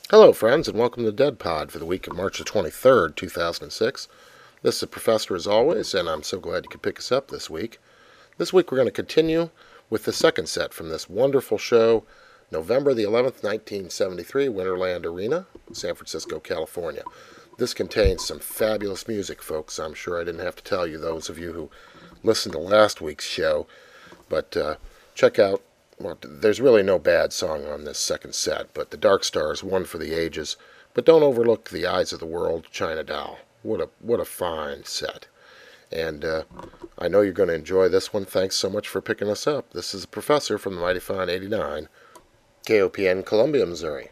Hello, friends, and welcome to Dead Pod for the week of March the 23rd, 2006. This is the Professor as always, and I'm so glad you could pick us up this week. This week we're going to continue with the second set from this wonderful show, November the 11th, 1973, Winterland Arena, San Francisco, California. This contains some fabulous music, folks. I'm sure I didn't have to tell you, those of you who listened to last week's show, but check out. Well, there's really no bad song on this second set, but The Dark Star is one for the ages. But don't overlook The Eyes of the World, China Doll. What a fine set. And I know you're going to enjoy this one. Thanks so much for picking us up. This is the Professor from the Mighty Fine 89, KOPN, Columbia, Missouri.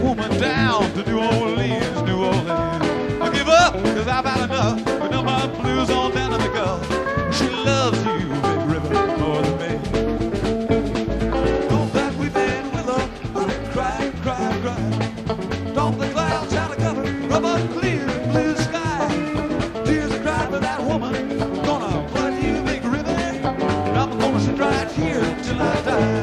woman down to New Orleans, New Orleans. I give up, cause I've had enough. But now my blues on down to the Gulf. She loves you, Big River, more than me. Don't that we've been with her, cry, cry, cry. Don't the clouds have a cover of a clear blue sky. Tears are crying for that woman. Gonna flood you, Big River. And I'm gonna sit right here till I die.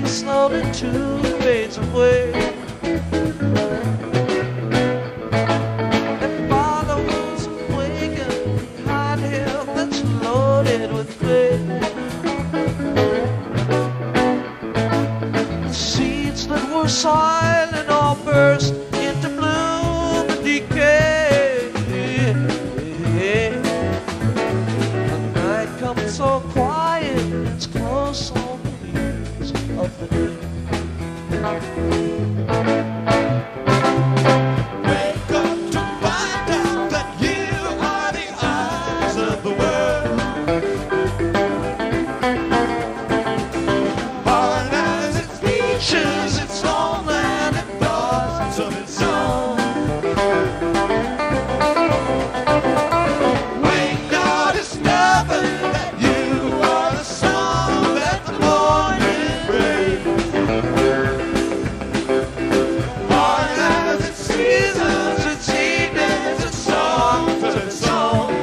slowly too fades away. And follows a wagon behind him that's loaded with faith. The seeds that were silent all burst into bloom and decay. The night comes so quiet, it's close on the ears of the day. Wake up to find out that you are the eyes of the world. Hard as it reaches its homeland and thoughts of its own. Wake now discover that you are the song that the morning brings. Hard as its seasons, its evenings, its songs of its own.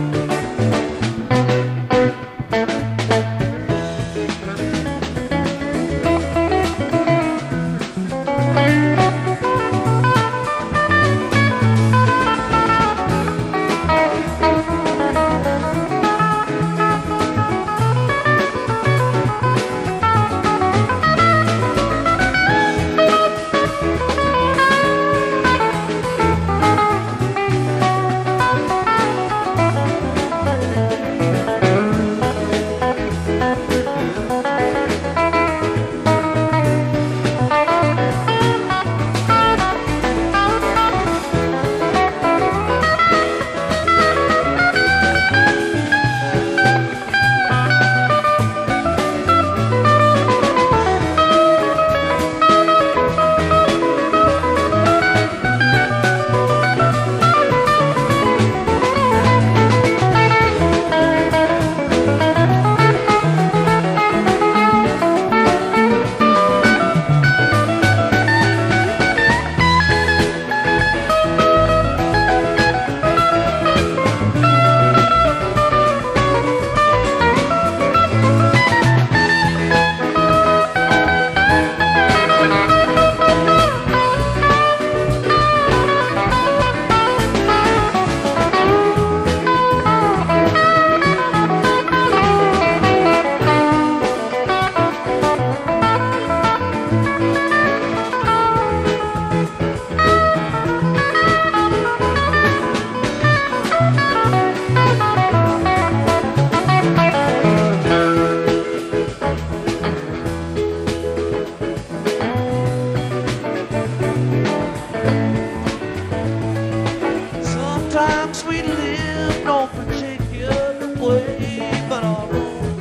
Sometimes we live no particular way but our own.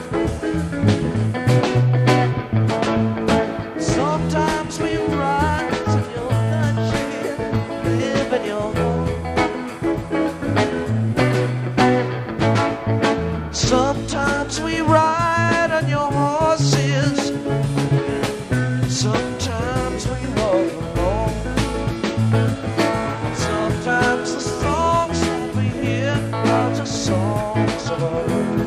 Sometimes we rise in your country and live in your home. Sometimes we ride on your horses. Sometimes we walk alone. Sometimes the songs that we hear are just songs of our own.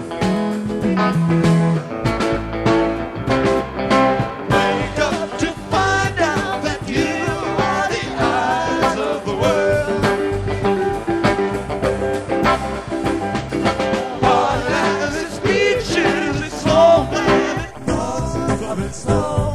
Wake up to find out that you are the eyes of the world. Hard as its beaches, its slow and it crosses of its own.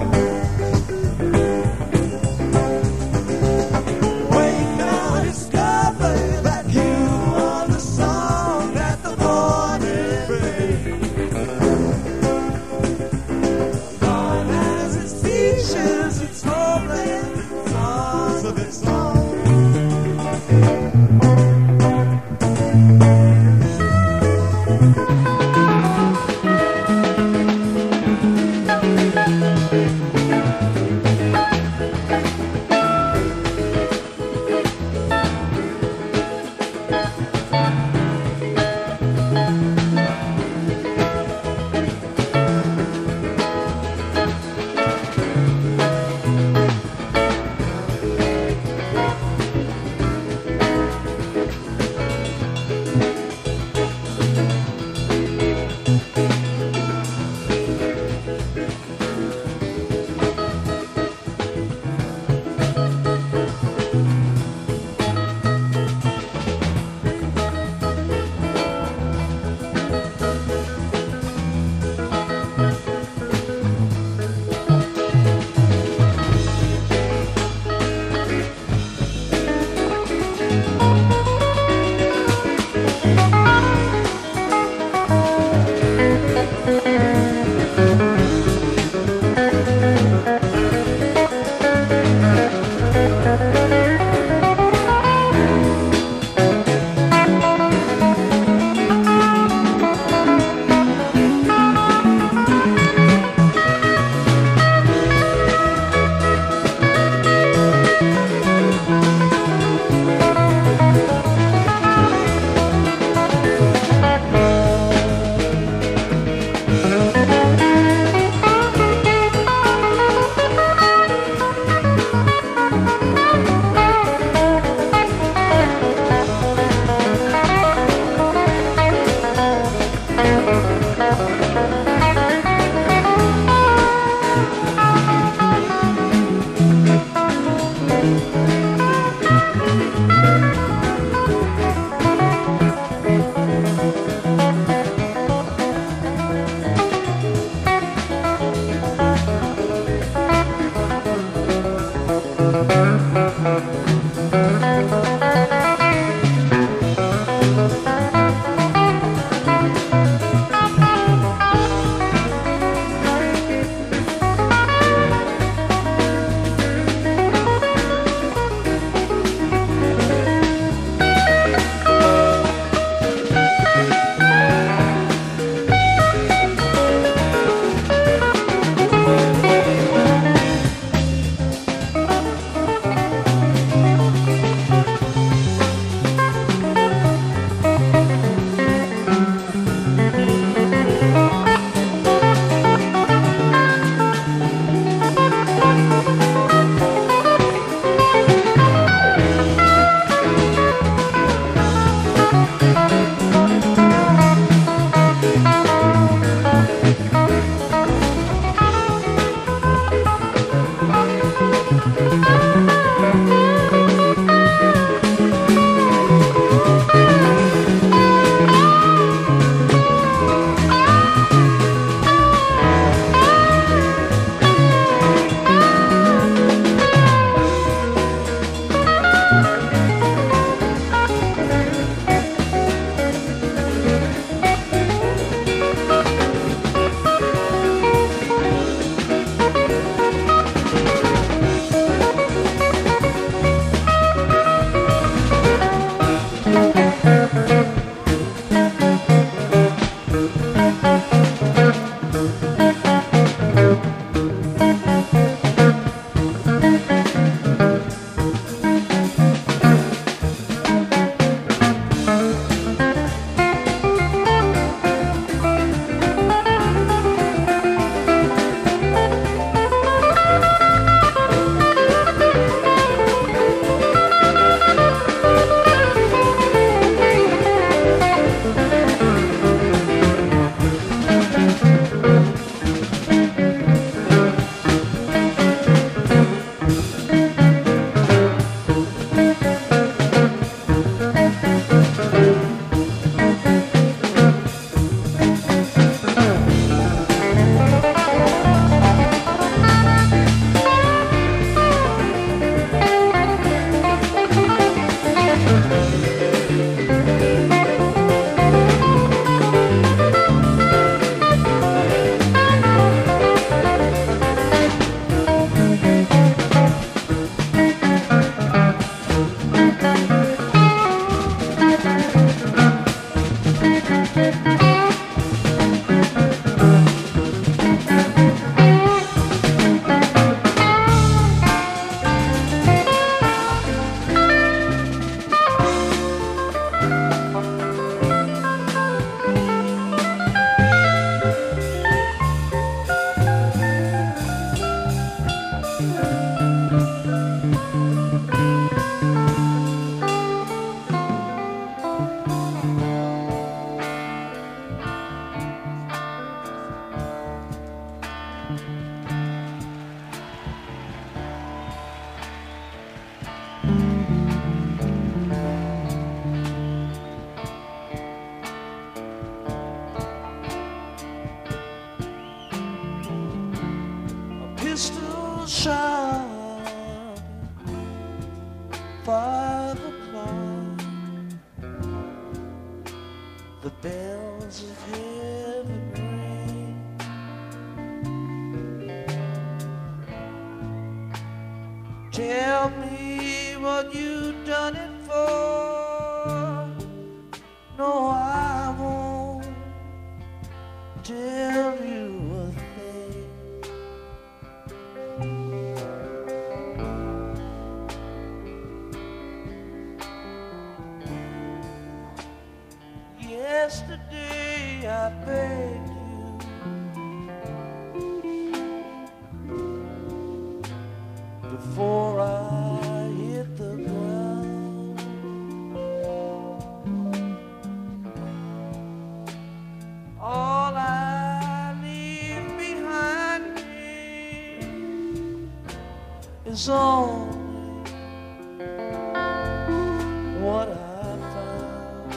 pistol shot. 5 o'clock, the bells of heaven ring. Tell me what you done it for. No, I won't tell you a thing. Yesterday I begged you before I hit the ground. All I leave behind me is only what I found.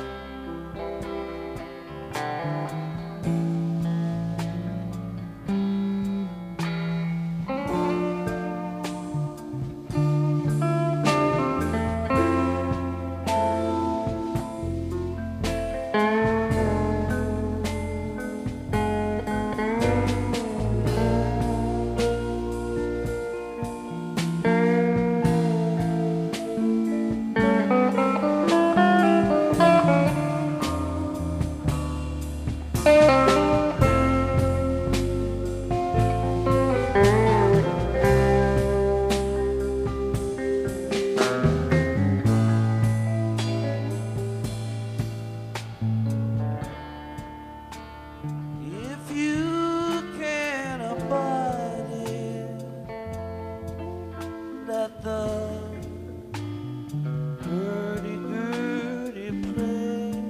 If you can abide it, let the hurdy-gurdy play.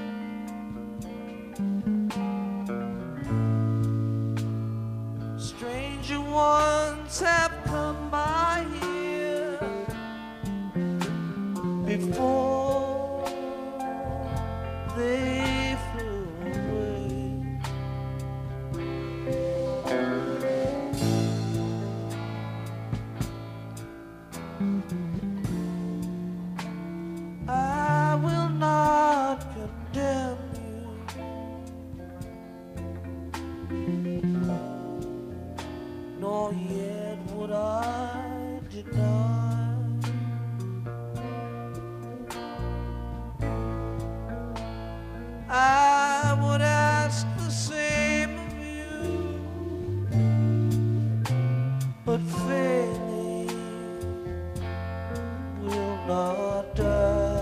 Stranger ones have come by here before they flew away. I will not condemn you, nor yet would I deny. I would ask the same of you, but failing will not die.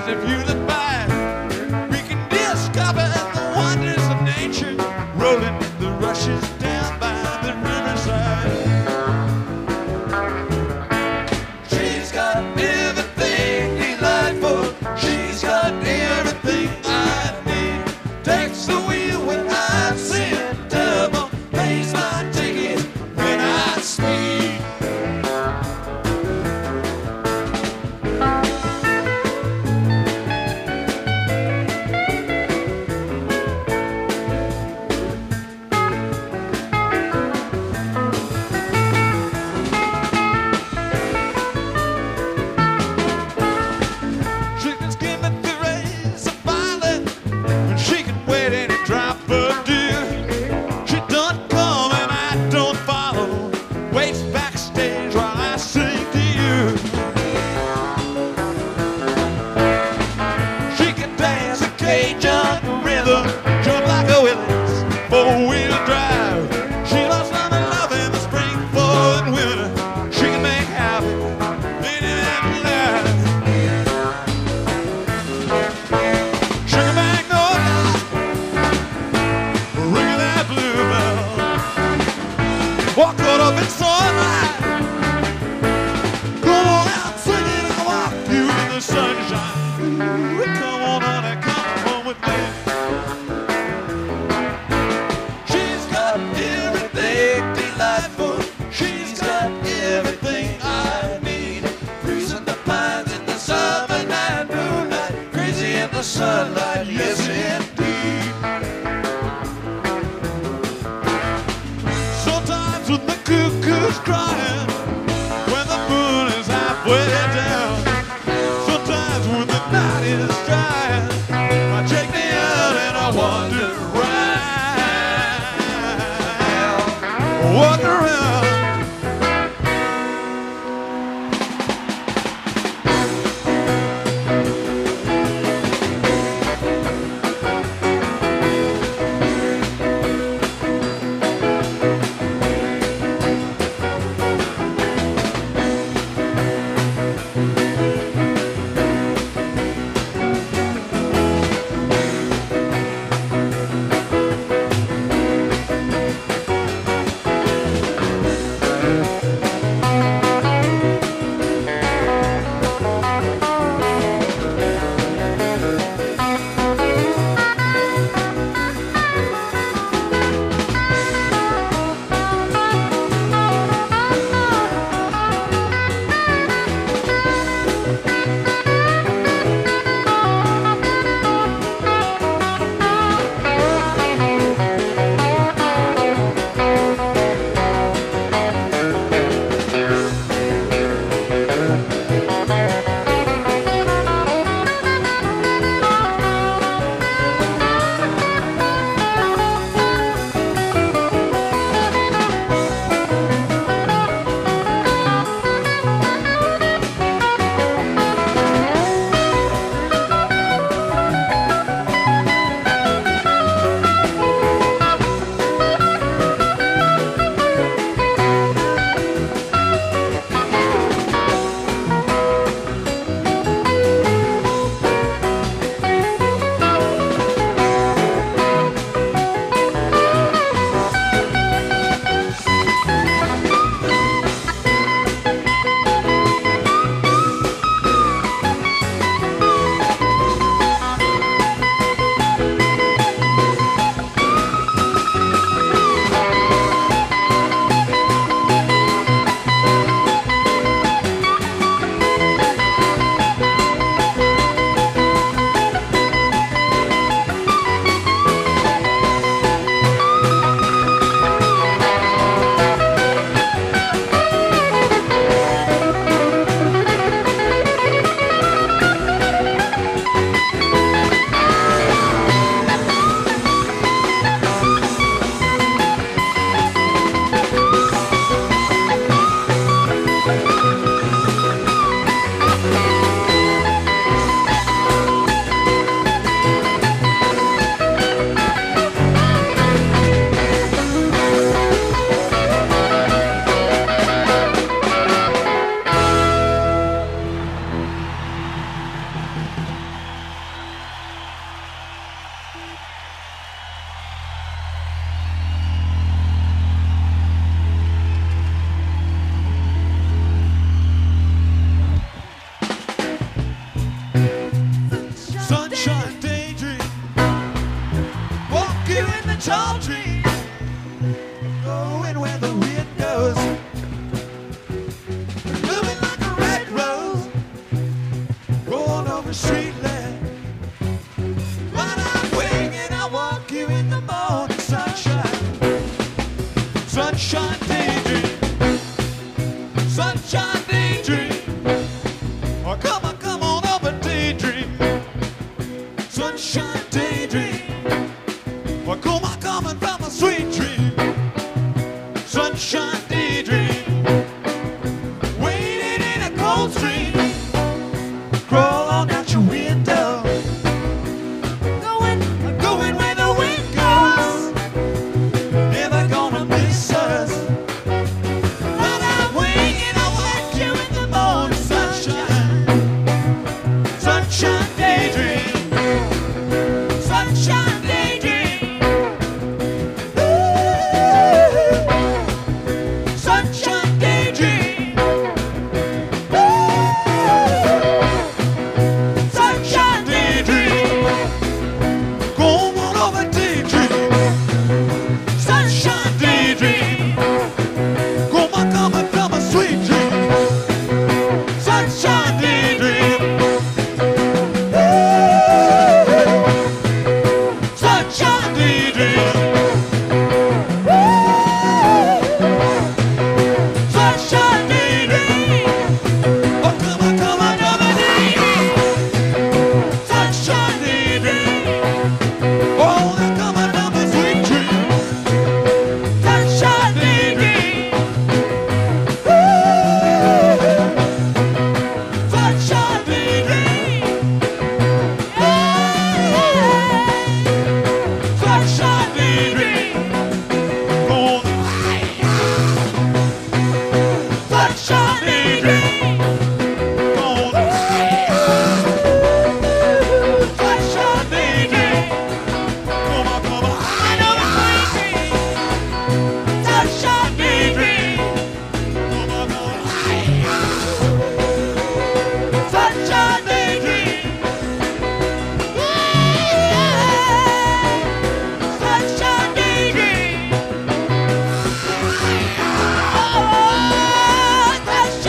'cause if you look back, we can discover the wonders of nature rolling the rushes down by the riverside. She's got everything delightful. She's got everything I need. Takes the wheel when I'm seeing double. Pays my ticket when I speed. She can skim at the rays of violet, and she can wait any drop of dew. She don't come and I don't follow. Waits backstage while I sing to you. She can dance a Cajun rhythm, jump like a Willis, four-wheel drive. She loves love in the spring, fall, and winter. She can make happy any and life. Sugar magnolia, ringing that bluebell. Walk out up in sunlight. Come on out singing, I'll walk you in the sunshine. Ooh, come on, honey, come home with me. She's got everything delightful. She's got everything I need. Freezing the pines in the summer night, moonlight, crazy in the sunlight, yes indeed. Sometimes when the cuckoo's crying, when the moon is halfway down, sometimes when the night is drying, I check me out and I wander around, wander around. tall tree, going where the wind goes, moving like a red rose, going over street land. While I'm waiting, I walk you in the morning sunshine, sunshine daydream, sunshine daydream. Oh, come on over daydream, sunshine daydream. Well, come and from a sweet dream, sunshine daydream. Waiting in a cold stream, crawl on out your window, going where the wind goes. Never gonna miss us. While I'm waiting, I want you in the morning sunshine, sunshine daydream, sunshine daydream. Sunshine daydream. Sunshine daydream. Go on over daydream. Sunshine daydream. Come and from a sweet dream. Sunshine daydream. Sunshine daydream. Sunshine daydream. Oh, come on, over daydream. Sunshine daydream. Oh, they're coming from a sweet dream. Sunshine daydream. Sunshine daydream. Sunshine daydream. Oh, sunshine daydream. Oh, sunshine daydream. Come on, I know it's crazy. Sunshine daydream. Come on, sunshine daydream. Sunshine daydream. Oh, sunshine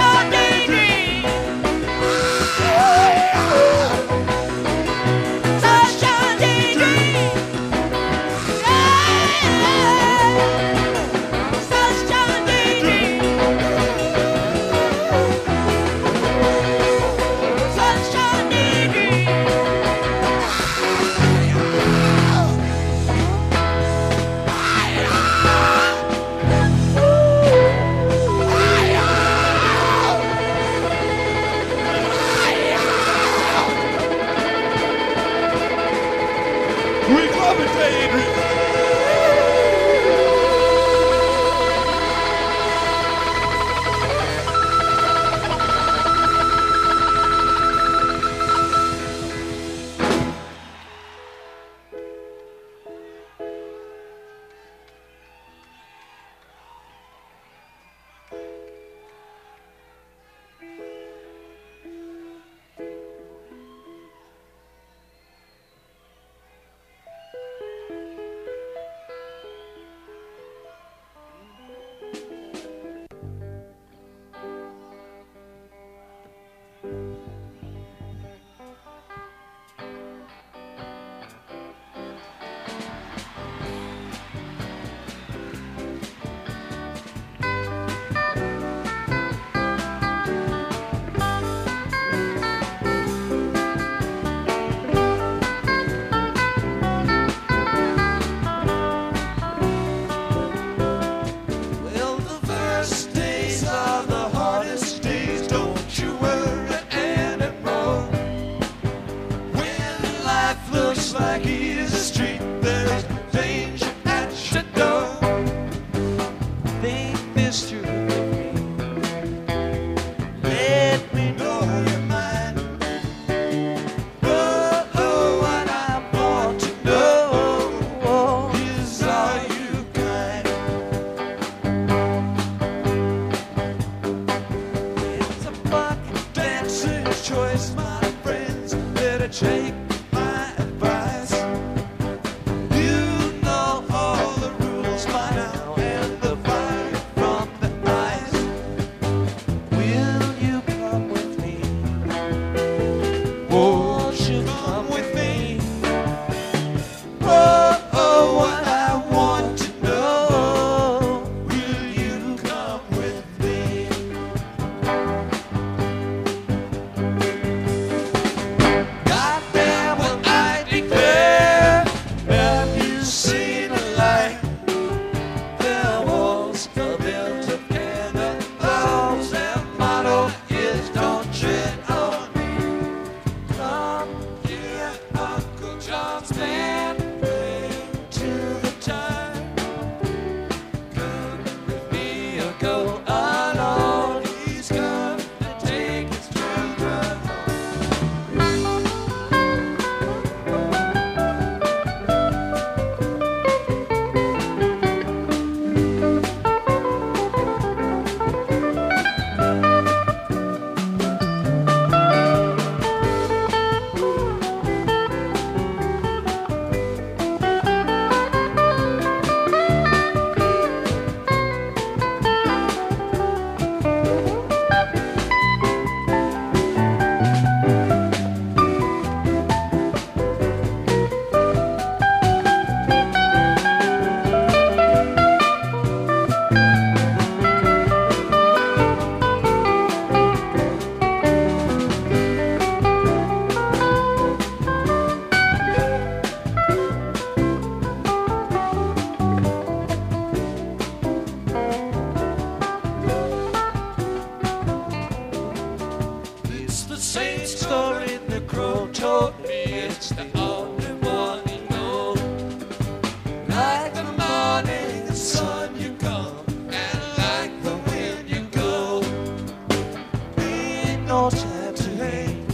same story the crow told me. It's the only one he knows. Like the morning sun you come, and like the wind you go. Ain't no time to hate,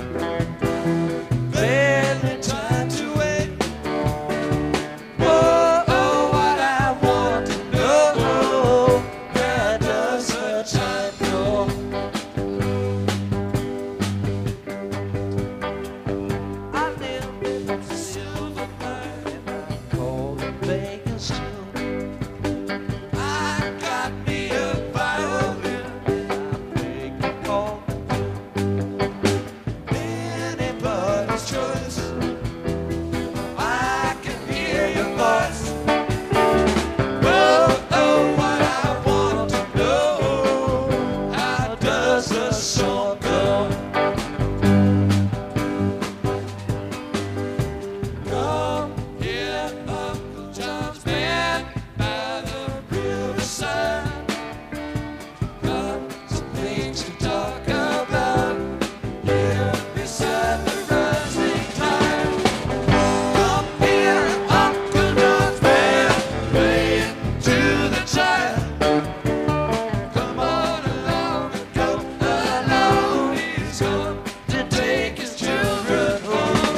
barely time to wait. Whoa, oh, what I want to know, where does the time go? I live in the silver mine, I call it Vegas too. I got me a violin, and I make it call anybody's choice. I can hear your voice. Whoa, oh, what I want to know, how does the song go? Come here, Uncle John's band by the riverside. Got some things to talk about here beside the rising tide. Come here, Uncle John's band, playing to the child. Come on along and go alone. He's come to take his children home.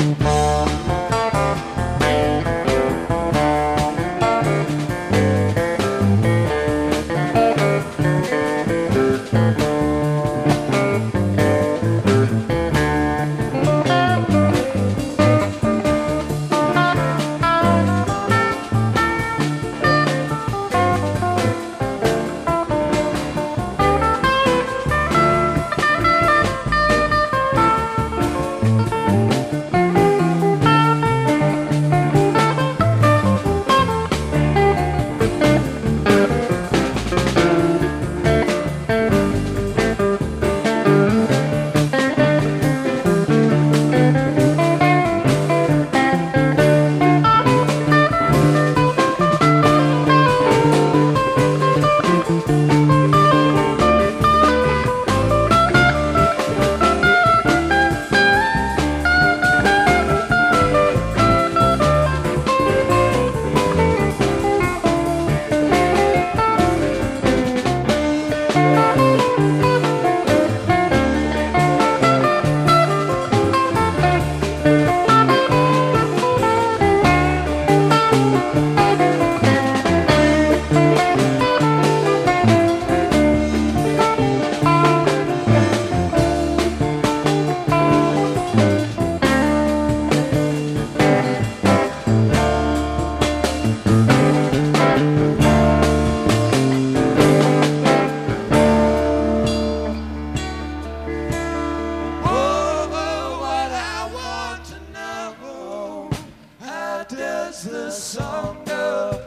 Whoa, oh, what I want to know, how does the song go?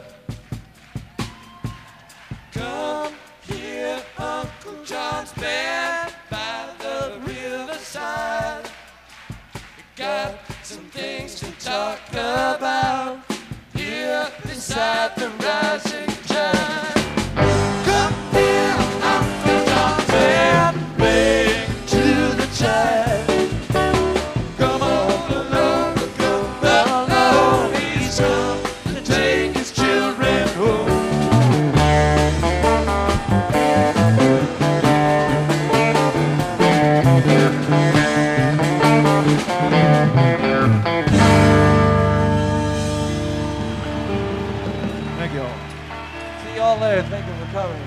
Come here, Uncle John's band by the riverside. We got some things to talk about here beside the rising tide. Come here, Uncle John's band, playing to the child. Come on along, come along. He's come to take his children home. Thank you all. See you all later. Thank you for coming.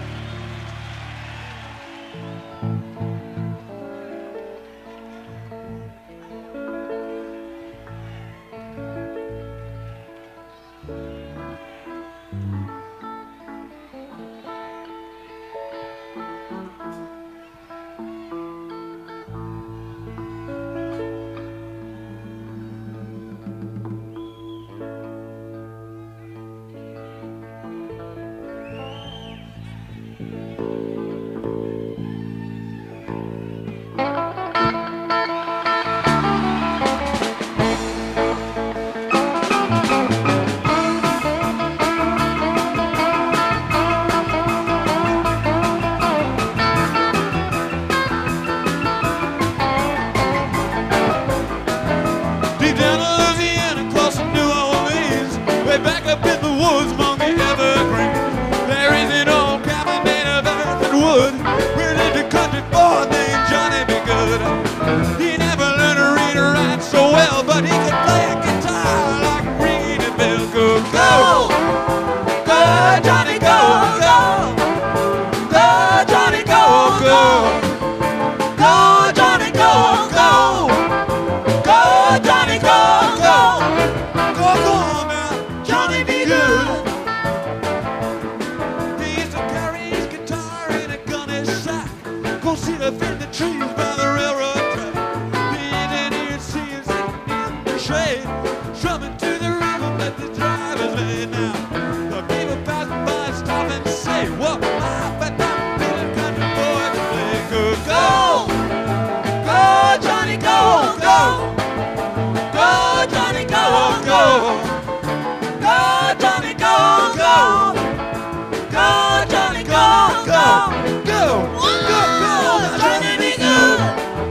Go see the faded trees by the railroad track. The engineer sees in the shade, strumming to the rhythm that the drivers lay now. The people passing by stop and say, "What but that little country boy to play good? Go, go, Johnny, go, go, go, Johnny, go, go, go, Johnny, go, go, go, Johnny, go, go, go, go, go, Johnny, be good."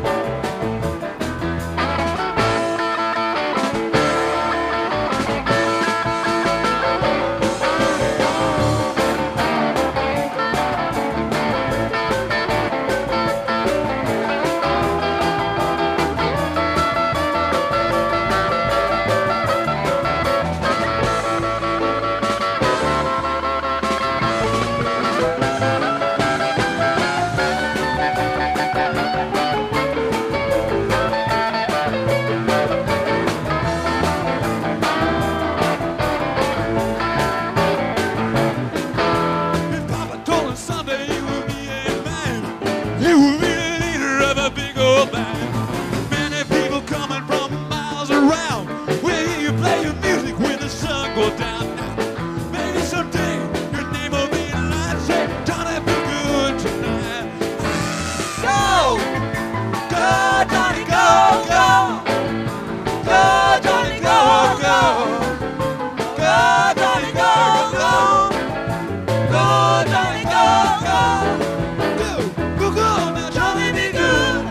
His papa told him someday he would be a man. He would be the leader of a big old band. Many people coming from miles around will hear you play your music when the sun goes down. Now, maybe someday your name will be in line. Say, Johnny, be good tonight. Go, go, Johnny, go, go, go, Johnny, go, go, go, Johnny, go, go. Go, Johnny, go, go. Go, go, go, now Johnny, be good.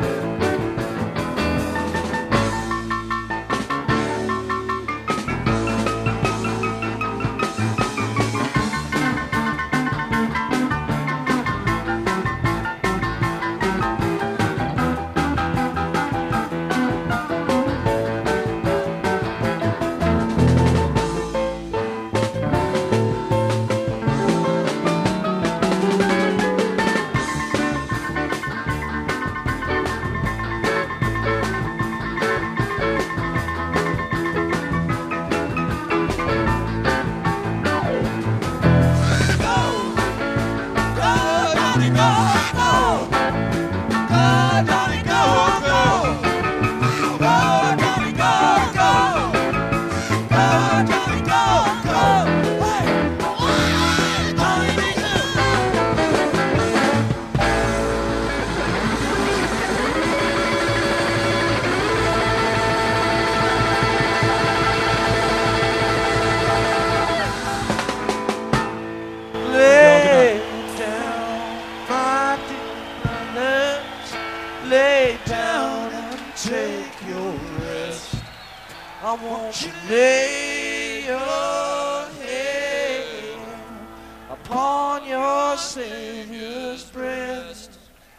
Lay down, my dear brothers, lay down and take your rest. I want you to lay your head upon your Savior's breast.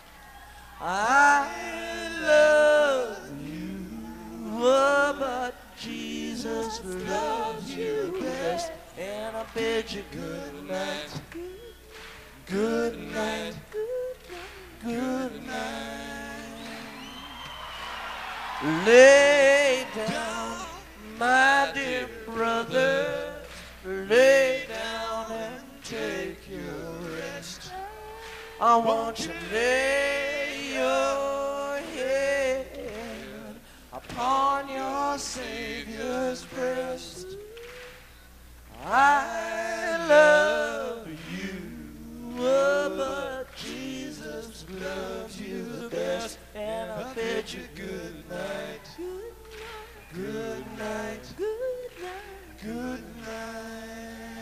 I love you, oh, but Jesus loves you best. And I bid you good night, good night, good night. Lay down, my dear brother, lay down and take your rest. I want you to lay your head upon your Savior's breast. I love you, oh, but Jesus loves you the best. And I bid you good night, good night, good night.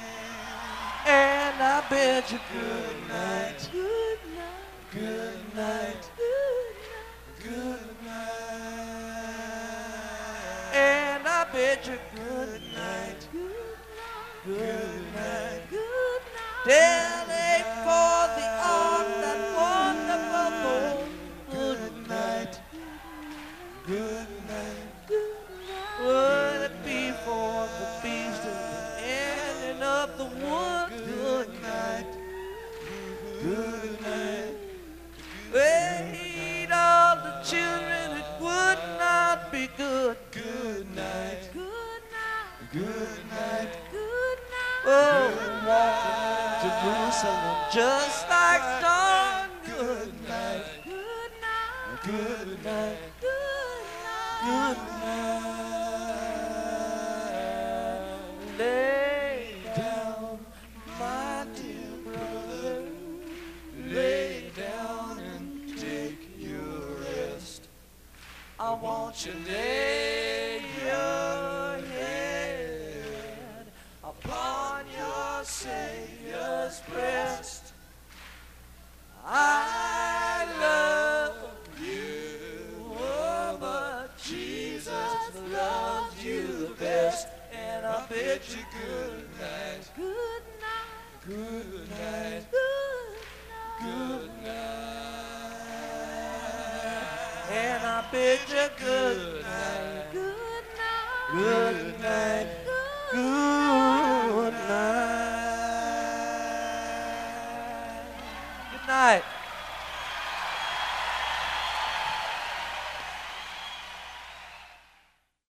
And I bid you good night, good night, good night. And I bid you good night, good night, good night. Delay for the art that wonderful morn. Good night, good night. Would it be for the beast at the ending of the wood? Good night, good night. Wait all the children, it would not be good. Good night, good night, good night, good night. Oh, walking to Jerusalem just like dawn. Good night. night, good night. Lay down, my dear brother. Lay down and take your rest. I want you to lay your head upon your Savior's breast. I love you, oh, but Jesus loves you the best. And I bid you good night, good night, good night, good night. And I bid you good